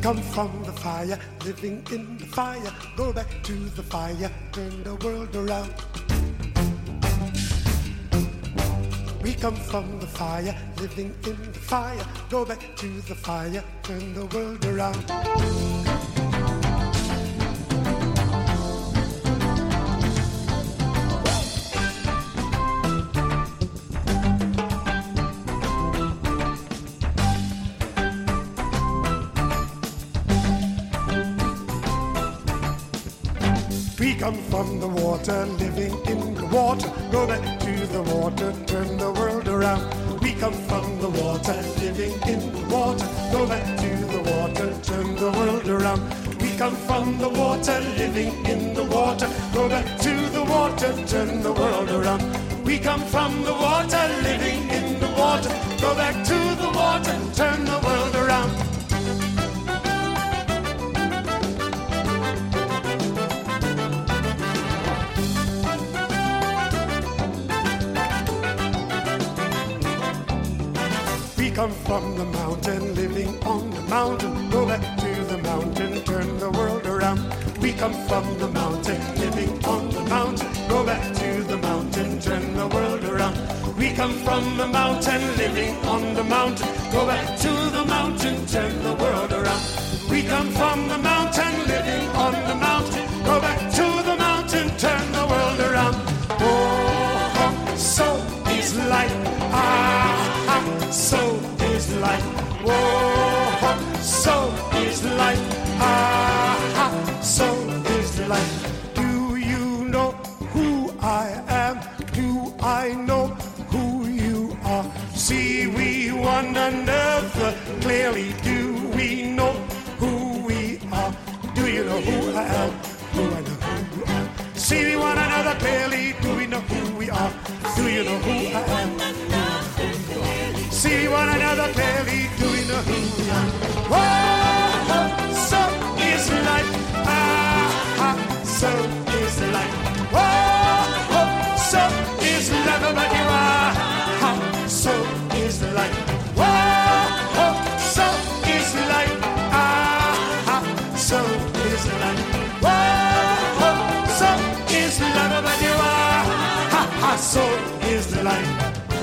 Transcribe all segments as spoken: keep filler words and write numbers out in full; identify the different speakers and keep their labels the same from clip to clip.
Speaker 1: come from the fire, living in the fire. Go back to the fire, turn the world around. We come from the fire, living in the fire. Go back to the fire, turn the world around. We come from the water, living in the water. Go back to the water, turn the world around. We come from the water, living in the water. Go back to the water, turn the world around. We come from the water, living in the water. Go back to the water, turn the world around. We come from the water, living in the water. Go back to the water, turn the world around. We come from the mountain, living on the mountain. Go back to the mountain, turn the world around. We come from the mountain, living on the mountain. Go back to the mountain, turn the world around. We come from the mountain, living on the mountain. Go back to the mountain, turn the world around. We come from the mountain, living on the mountain. Go back to the mountain, turn the world around. Oh, so is life. Ah, so is life. Whoa, so is life. Ah, so is life. Do you know who I am? Do I know who you are? See we one another clearly. Do we know who we are? Do you know who I am? Do I know who you are? See we one another clearly. Do we know who we are? Do you know who I am? See one another clearly, do we know who we are? Whoa, so is life. Ah, ah, so is life. Whoa, so is life. But you are. Ah, so is life. Whoa, so is life. Ah, ah, so is life. Whoa, so is life. But you are. Ah, ah, so is life.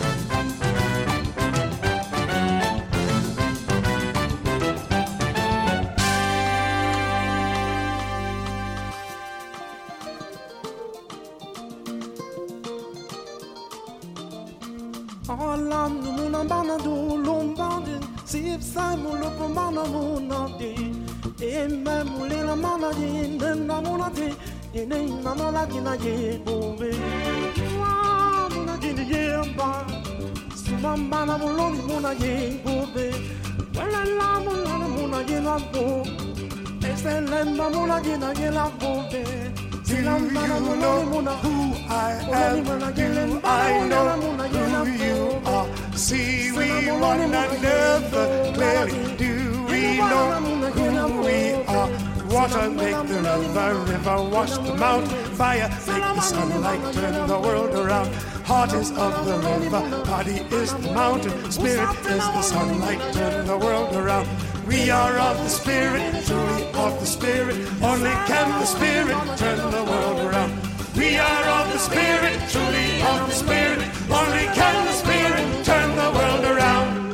Speaker 2: Alam muna bana dulong bandi, sip sai mulo pumana muna di, emme mulila mana di, nenda muna di, ine mama la kina ye bombe, wa muna di ye ba, sumambana mulo muna ye bombe, wala la muna muna ye la bo, eselemba muna ye na ye la bombe.
Speaker 1: Do you know who I am? Do I know who you are? See we one another clearly. Do we know who we are? Water make the river, river wash the mountain. Fire make the sunlight turn the world around. Heart is of the river, body is the mountain. Spirit is the sunlight turn the world around. We are of the Spirit, truly of the Spirit. Only can the Spirit turn the world around. We are of the Spirit, truly of the Spirit. Only can the Spirit turn the world around.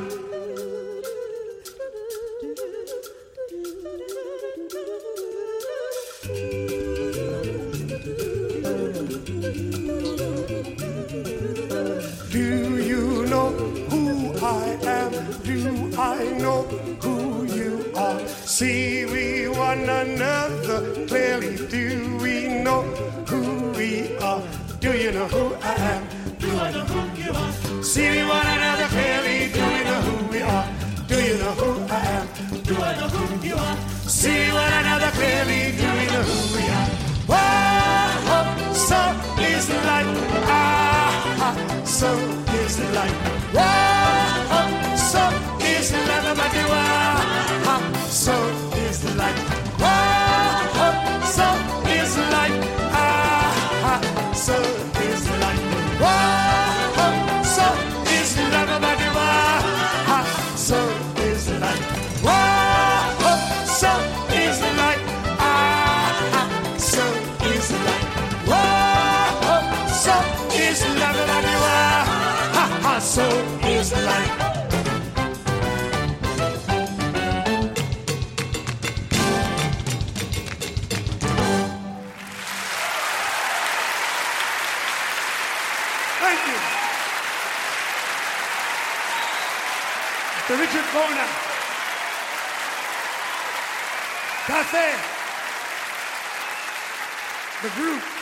Speaker 1: Do you know who I am? Do I know who you are? See we one another clearly. Do we know who we are? Do you know who I am? Do I know who you are? See we one another clearly. Do we know who we are? Do you know who I am? Do I know who you are? See one another clearly. Do we know who we are? Whoa, so is life. Ah, ah, so is life. Whoa, so is life. But you are. Ah, so is life. Whoa, so is life. Ah, ah, so is life. Whoa, so is life. But you are. Ah, so is life. Whoa, so so is life.
Speaker 3: Thank you. Mister Richard Bona. Café. The group.